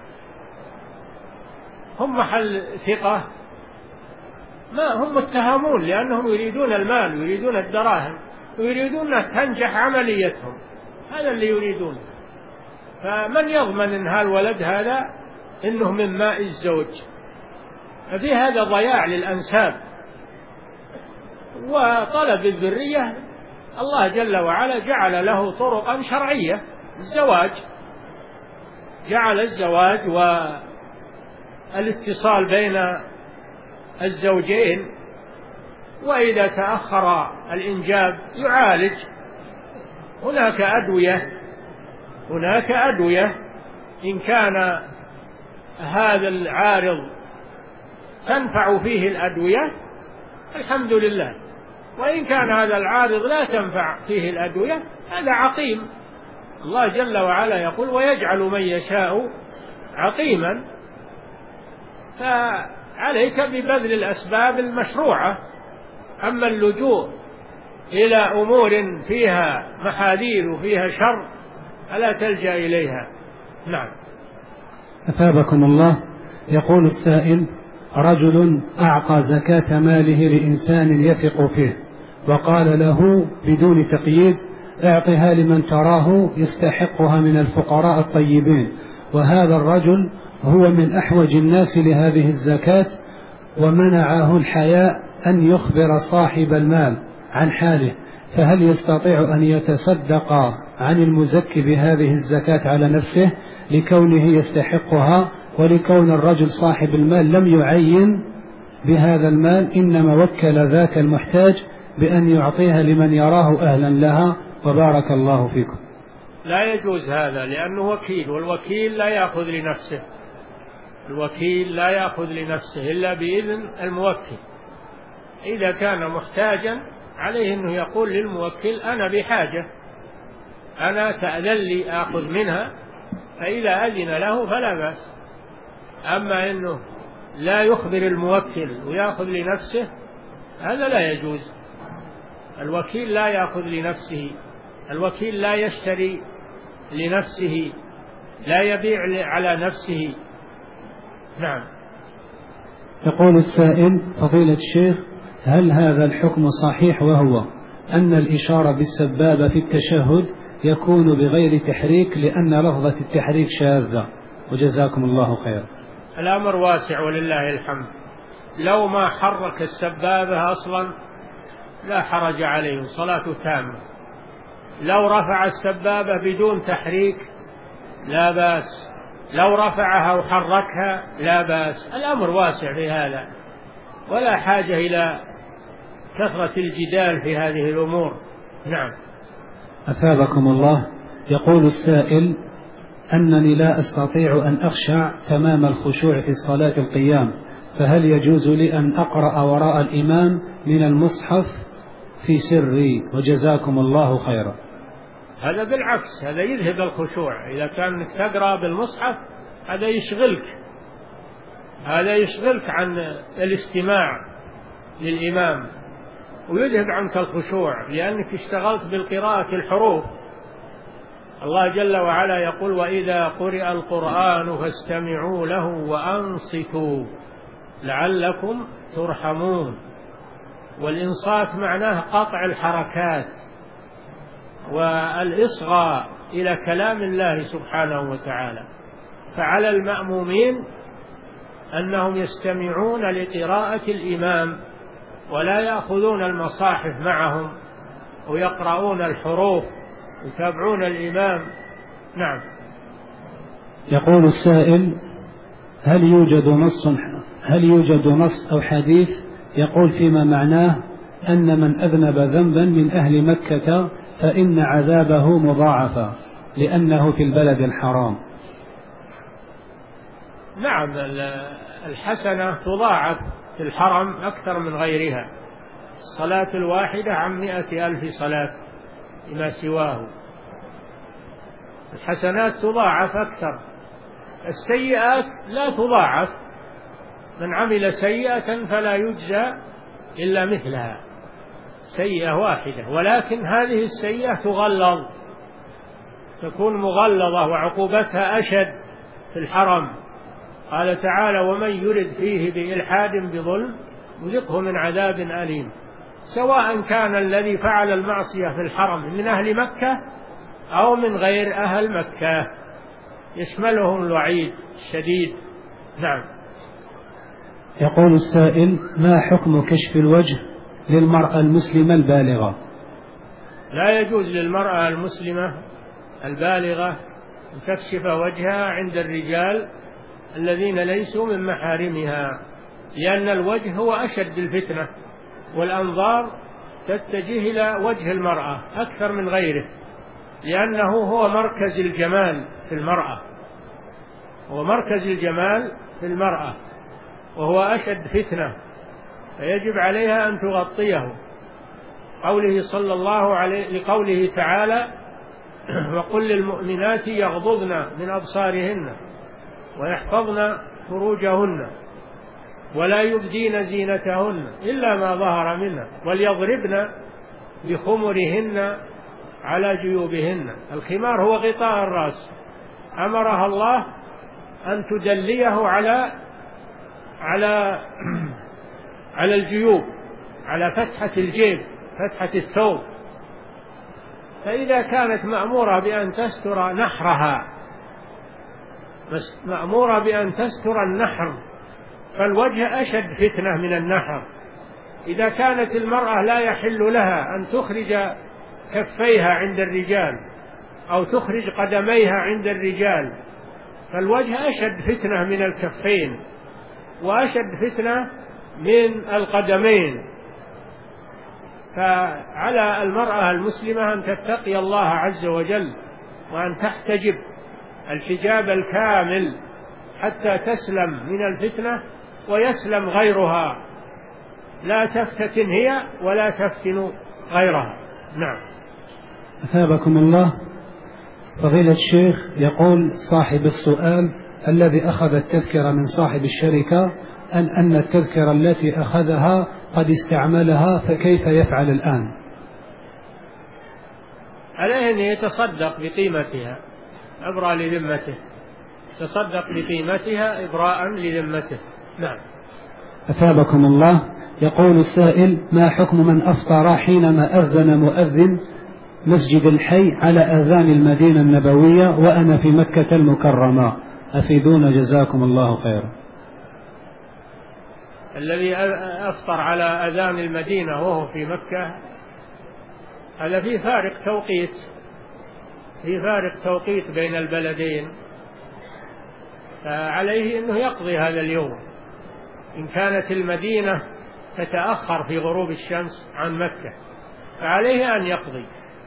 هم محل ثقة؟ ما هم متهمون، لأنهم يريدون المال ويريدون الدراهم ويريدون أن تنجح عمليتهم، هذا اللي يريدون. فمن يضمن أن هالولد هذا إنه من ماء الزوج؟ ففي هذا ضياع للأنساب وطلب الذرية. الله جل وعلا جعل له طرقا شرعية، الزواج، جعل الزواج والاتصال بين الزوجين، وإذا تأخر الإنجاب يعالج. هناك أدوية هناك أدوية إن كان هذا العارض تنفع فيه الأدوية الحمد لله، وإن كان هذا العارض لا تنفع فيه الأدوية هذا عقيم. الله جل وعلا يقول ويجعل من يشاء عقيما. فعليك ببذل الأسباب المشروعة، أما اللجوء إلى أمور فيها محاذير وفيها شر فلا تلجأ إليها. نعم. أثابكم الله. يقول السائل: رجل أعطى زكاة ماله لإنسان يثق فيه وقال له بدون تقييد: اعطها لمن تراه يستحقها من الفقراء الطيبين، وهذا الرجل هو من أحوج الناس لهذه الزكاة، ومنعه الحياء أن يخبر صاحب المال عن حاله، فهل يستطيع أن يتصدق عن المزكي بهذه الزكاة على نفسه لكونه يستحقها، ولكون الرجل صاحب المال لم يعين بهذا المال إنما وكل ذاك المحتاج بأن يعطيها لمن يراه أهلا لها؟ وبارك الله فيكم. لا يجوز هذا، لأنه وكيل، والوكيل لا يأخذ لنفسه الوكيل لا يأخذ لنفسه إلا بإذن الموكل. إذا كان محتاجا عليه أنه يقول للموكل أنا بحاجة، أنا تأذن لي آخذ منها، فإذا أذن له فلا بأس. أما أنه لا يخبر الموكل ويأخذ لنفسه هذا لا يجوز. الوكيل لا يأخذ لنفسه، الوكيل لا يشتري لنفسه، لا يبيع على نفسه. نعم. يقول السائل: فضيلة الشيخ، هل هذا الحكم صحيح، وهو أن الإشارة بالسبابة في التشهد يكون بغير تحريك لأن لفظة التحريك شاذة؟ وجزاكم الله خير. الأمر واسع ولله الحمد. لو ما حرك السبابة أصلا لا حرج عليه، صلاته تامة. لو رفع السبابة بدون تحريك لا بأس، لو رفعها وحركها لا بأس. الأمر واسع في هذا، ولا حاجة إلى كثرة الجدال في هذه الأمور. نعم. أثابكم الله. يقول السائل: أنني لا أستطيع أن أخشع تمام الخشوع في الصلاة القيام، فهل يجوز لي أن أقرأ وراء الإمام من المصحف في سري؟ وجزاكم الله خيرا. هذا بالعكس، هذا يذهب الخشوع. إذا كانك تقرأ بالمصحف هذا يشغلك هذا يشغلك عن الاستماع للإمام ويذهب عنك الخشوع، لأنك اشتغلت بالقراءة الحروف. الله جل وعلا يقول: وإذا قرئ القرآن فاستمعوا له وأنصتوا لعلكم ترحمون. والإنصات معناه قطع الحركات والإصغاء إلى كلام الله سبحانه وتعالى. فعلى المأمومين أنهم يستمعون لقراءة الإمام ولا يأخذون المصاحف معهم ويقرؤون الحروف، يتابعون الإمام. نعم. يقول السائل: هل يوجد نص هل يوجد نص أو حديث يقول فيما معناه أن من أذنب ذنبا من أهل مكة فإن عذابه مضاعفا، لأنه في البلد الحرام. نعم، الحسنة تضاعف في الحرم أكثر من غيرها، الصلاة الواحدة عن مئة ألف صلاة لما سواه، الحسنات تضاعف أكثر، السيئات لا تضاعف، من عمل سيئة فلا يجزى إلا مثلها، سيئة واحدة، ولكن هذه السيئة تغلظ، تكون مغلظة وعقوبتها أشد في الحرم. قال تعالى: ومن يرد فيه بإلحاد بظلم نذقه من عذاب أليم، سواء كان الذي فعل المعصية في الحرم من أهل مكة أو من غير أهل مكة، يشملهم الوعيد الشديد. نعم. يقول السائل: ما حكم كشف الوجه للمرأة المسلمة البالغة؟ لا يجوز للمرأة المسلمة البالغة أن تكشف وجهها عند الرجال الذين ليسوا من محارمها، لأن الوجه هو أشد الفتنة، والأنظار تتجه إلى وجه المرأة أكثر من غيره، لأنه هو مركز الجمال في المرأة، هو مركز الجمال في المرأة وهو أشد فتنة، فيجب عليها أن تغطيه. قوله صلى الله عليه لقوله تعالى: وقل للمؤمنات يغضضن من أبصارهن ويحفظن فروجهن ولا يبدين زينتهن إلا ما ظهر منها وليضربن بخمرهن على جيوبهن. الخمار هو غطاء الرأس، أمرها الله أن تدليه على على على الجيوب، على فتحة الجيب، فتحة الثوب. فإذا كانت مأمورة بأن تستر نحرها، مأمورة بأن تستر النحر، فالوجه أشد فتنة من النحر. إذا كانت المرأة لا يحل لها أن تخرج كفيها عند الرجال أو تخرج قدميها عند الرجال، فالوجه أشد فتنة من الكفين وأشد فتنة من القدمين. فعلى المرأة المسلمة أن تتقي الله عز وجل وأن تحتجب الحجاب الكامل حتى تسلم من الفتنة ويسلم غيرها، لا تفتتن هي ولا تفتن غيرها. نعم. أثابكم الله. فضيلة الشيخ، يقول صاحب السؤال: الذي أخذ التذكرة من صاحب الشركة أن أن التذكرة التي أخذها قد استعملها، فكيف يفعل الآن؟ عليه أن يتصدق بقيمتها إبراء لذمته، تصدق بقيمتها إبراء لذمته. نعم. أثابكم الله. يقول السائل: ما حكم من أفطر حينما أذن مؤذن مسجد الحي على أذان المدينة النبوية وأنا في مكة المكرمة؟ أفيدونا جزاكم الله خيرا. الذي أفطر على أذان المدينة وهو في مكة هذا في فارق توقيت، في فارق توقيت بين البلدين، فعليه أنه يقضي هذا اليوم. إن كانت المدينة تتأخر في غروب الشمس عن مكة فعليه أن يقضي.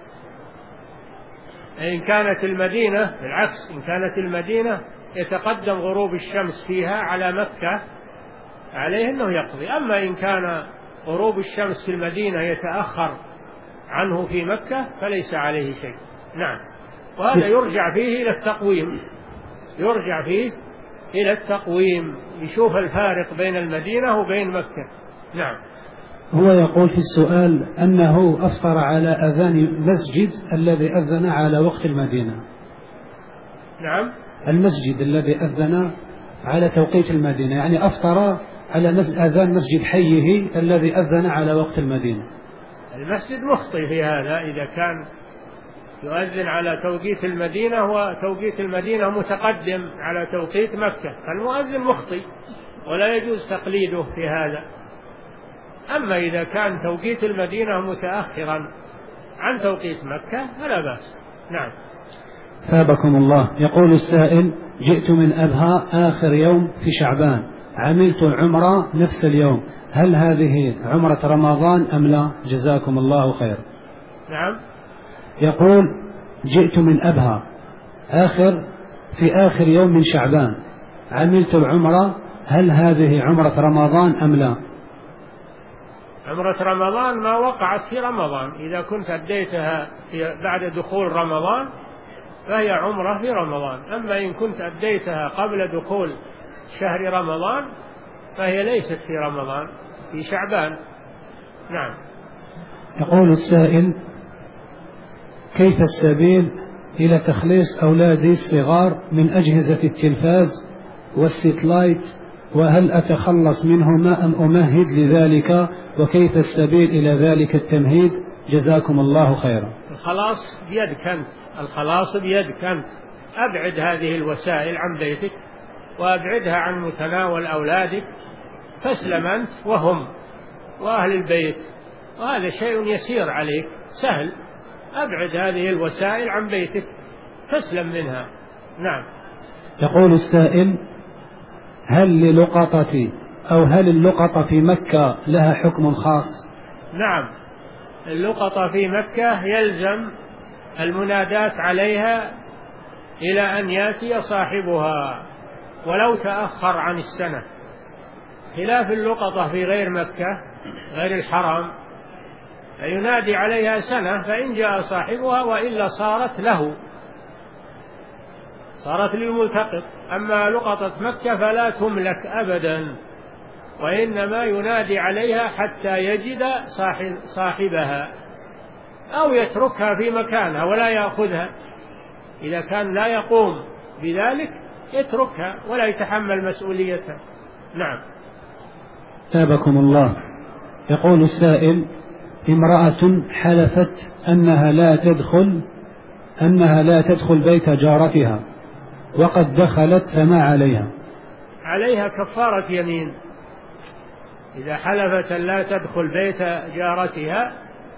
إن كانت المدينة بالعكس، إن كانت المدينة يتقدم غروب الشمس فيها على مكة عليه أنه يقضي. أما إن كان غروب الشمس في المدينة يتأخر عنه في مكة فليس عليه شيء. نعم. وهذا يرجع فيه إلى التقويم، يرجع فيه إلى التقويم، يشوف الفارق بين المدينة وبين مكة. نعم. هو يقول في السؤال أنه أفطر على أذان المسجد الذي أذن على وقت المدينة. نعم. المسجد الذي أذن على توقيت المدينة، يعني أفطر على أذان مسجد حيه الذي أذن على وقت المدينة. المسجد مخطئ في هذا، إذا كان يؤذن على توقيت المدينة وتوقيت المدينة متقدم على توقيت مكة، فالمؤذن مخطئ ولا يجوز تقليده في هذا. أما إذا كان توقيت المدينة متأخرا عن توقيت مكة فلا بأس. نعم. ثابكم الله. يقول السائل: جئت من أبها آخر يوم في شعبان، عملت العمرة نفس اليوم، هل هذه عمرة رمضان أم لا؟ جزاكم الله خير. نعم. يقول: جئت من أبها آخر في آخر يوم من شعبان عملت العمرة، هل هذه عمرة رمضان أم لا؟ عمرة رمضان ما وقعت في رمضان، إذا كنت أديتها في بعد دخول رمضان فهي عمرة في رمضان، أما إن كنت أديتها قبل دخول شهر رمضان فهي ليست في رمضان، في شعبان. نعم. يقول السائل: كيف السبيل إلى تخليص أولادي الصغار من أجهزة التلفاز والستلايت، وهل أتخلص منهما أم أمهد لذلك، وكيف السبيل إلى ذلك التمهيد؟ جزاكم الله خيرا. الخلاص بيدك أنت، الخلاص بيدك أنت. أبعد هذه الوسائل عن بيتك وأبعدها عن متناول أولادك، تسلم أنت وهم وأهل البيت، وهذا شيء يسير عليك سهل. أبعد هذه الوسائل عن بيتك تسلم منها. نعم. يقول السائل: هل للقطة أو هل اللقطة في مكة لها حكم خاص؟ نعم، اللقطة في مكة يلزم المنادات عليها إلى أن يأتي صاحبها ولو تأخر عن السنة، خلاف اللقطة في غير مكة غير الحرام، فينادي عليها سنة فإن جاء صاحبها، وإلا صارت له، صارت للملتقط. أما لقطة مكة فلا تملك أبدا، وإنما ينادي عليها حتى يجد صاحب صاحبها أو يتركها في مكانها ولا يأخذها. إذا كان لا يقوم بذلك يتركها ولا يتحمل مسؤوليتها. نعم. تابكم الله. يقول السائل: امرأة حلفت أنها لا تدخل أنها لا تدخل بيت جارتها وقد دخلت، فما عليها؟ عليها كفارة يمين. إذا حلفت أن لا تدخل بيت جارتها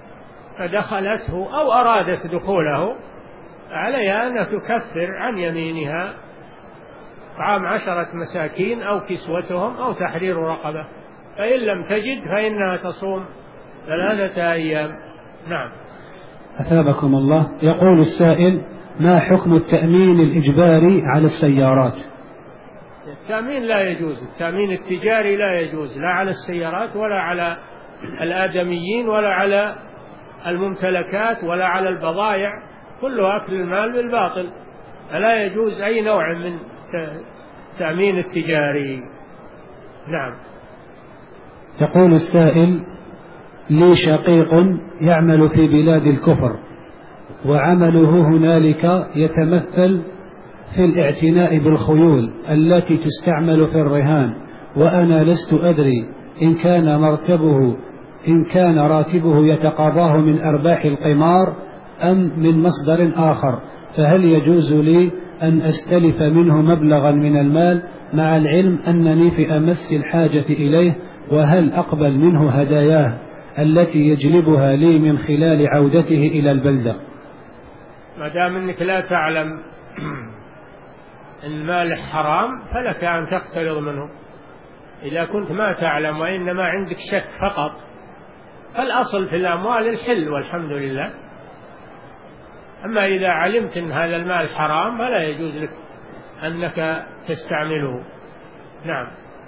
فدخلته أو أرادت دخوله، عليها أن تكفر عن يمينها طعام عشرة مساكين أو كسوتهم أو تحرير رقبة، فإن لم تجد فإنها تصوم ثلاثة أيام. نعم. أثابكم الله. يقول السائل: ما حكم التأمين الإجباري على السيارات؟ التأمين لا يجوز، التأمين التجاري لا يجوز، لا على السيارات ولا على الآدميين ولا على الممتلكات ولا على البضائع، كله أكل المال بالباطل، فلا يجوز أي نوع من التأمين التجاري. نعم. يقول السائل: لي شقيق يعمل في بلاد الكفر، وعمله هنالك يتمثل في الاعتناء بالخيول التي تستعمل في الرهان، وأنا لست أدري إن كان مرتبه إن كان راتبه يتقاضاه من أرباح القمار أم من مصدر آخر، فهل يجوز لي أن أستلف منه مبلغا من المال مع العلم أنني في أمس الحاجة إليه، وهل أقبل منه هداياه التي يجلبها لي من خلال عودته إلى البلدة؟ ما دام أنك لا تعلم المال حرام فلك أن تقترض منه. إذا كنت ما تعلم وإنما عندك شك فقط، فالأصل في الأموال الحل والحمد لله. أما إذا علمت أن هذا المال حرام فلا يجوز لك أنك تستعمله. نعم.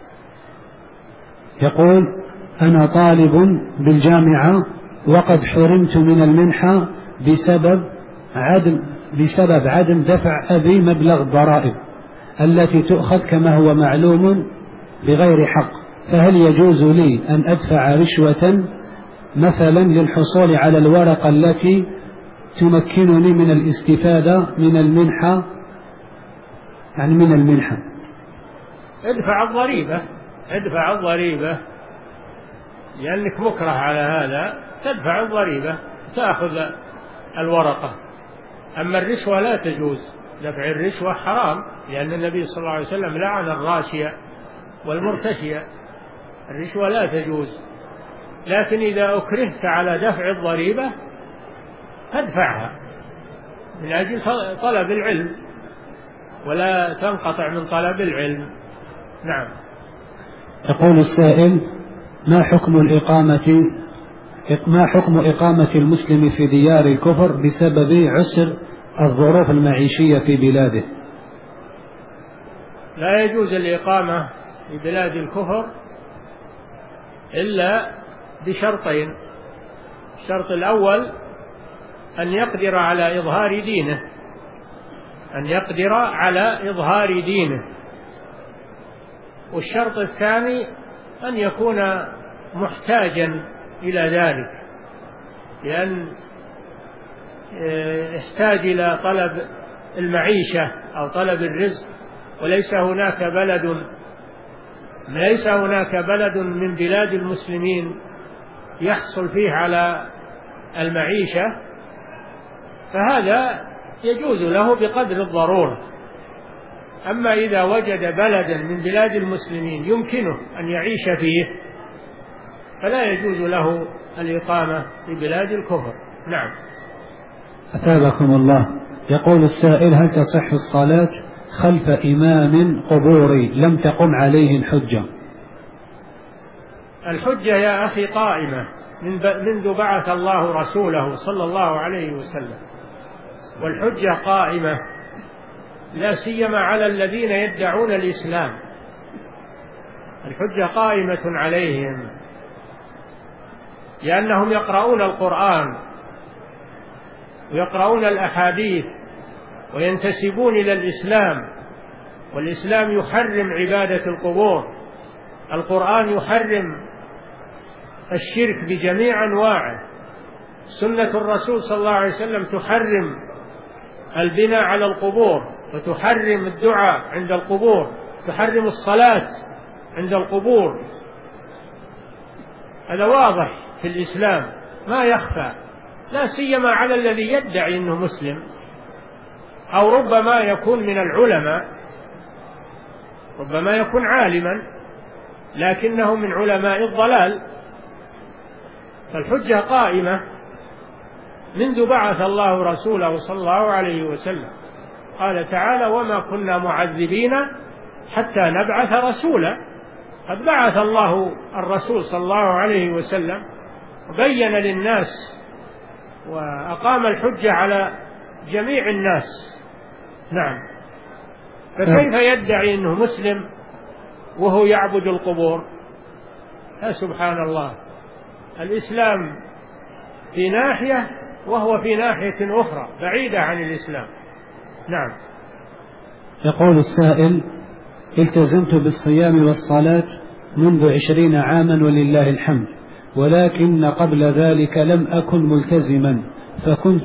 يقول: أنا طالب بالجامعة وقد حرمت من المنحة بسبب عدم بسبب عدم دفع أبي مبلغ الضرائب التي تؤخذ كما هو معلوم بغير حق، فهل يجوز لي أن أدفع رشوة مثلا للحصول على الورقة التي تمكنني من الاستفادة من المنحة يعني من المنحة؟ ادفع الضريبة، ادفع الضريبة لأنك مكره على هذا، تدفع الضريبة تأخذ الورقة. أما الرشوة لا تجوز، دفع الرشوة حرام، لأن النبي صلى الله عليه وسلم لعن الراشية والمرتشية. الرشوة لا تجوز، لكن إذا أكرهت على دفع الضريبة فادفعها من أجل طلب العلم، ولا تنقطع من طلب العلم. نعم. يقول السائل: ما حكم الإقامة ما حكم إقامة المسلم في ديار الكفر بسبب عسر الظروف المعيشية في بلاده. لا يجوز الإقامة في بلاد الكفر إلا بشرطين. الشرط الأول أن يقدر على إظهار دينه أن يقدر على إظهار دينه والشرط الثاني أن يكون محتاجا إلى ذلك، لأن يحتاج إلى طلب المعيشة أو طلب الرزق، وليس هناك بلد ليس هناك بلد من بلاد المسلمين يحصل فيه على المعيشة، فهذا يجوز له بقدر الضرورة. أما إذا وجد بلدا من بلاد المسلمين يمكنه أن يعيش فيه فلا يجوز له الإقامة في بلاد الكفر. نعم. أثابكم الله. يقول السائل: هل تصح الصلاة خلف إمام قبوري لم تقم عليه الحجة؟ الحجة يا أخي قائمة منذ بعث الله رسوله صلى الله عليه وسلم، والحجة قائمة لا سيما على الذين يدعون الإسلام، الحجة قائمة عليهم لأنهم يقرؤون القرآن ويقرؤون الأحاديث وينتسبون إلى الإسلام، والإسلام يحرم عبادة القبور، القرآن يحرم الشرك بجميع أنواعه، سنة الرسول صلى الله عليه وسلم تحرم البناء على القبور وتحرم الدعاء عند القبور، تحرم الصلاة عند القبور. هذا واضح في الإسلام ما يخفى، لا سيما على الذي يدعي أنه مسلم أو ربما يكون من العلماء، ربما يكون عالما لكنه من علماء الضلال. فالحجة قائمة منذ بعث الله رسوله صلى الله عليه وسلم. قال تعالى: وما كنا معذبين حتى نبعث رسولا. قد بعث الله الرسول صلى الله عليه وسلم وبين للناس وأقام الحجة على جميع الناس. نعم. فكيف يدعي أنه مسلم وهو يعبد القبور؟ يا سبحان الله، الإسلام في ناحية وهو في ناحية أخرى بعيدة عن الإسلام. نعم. يقول السائل: التزمت بالصيام والصلاة منذ عشرين عاما ولله الحمد، ولكن قبل ذلك لم أكن ملتزما، فكنت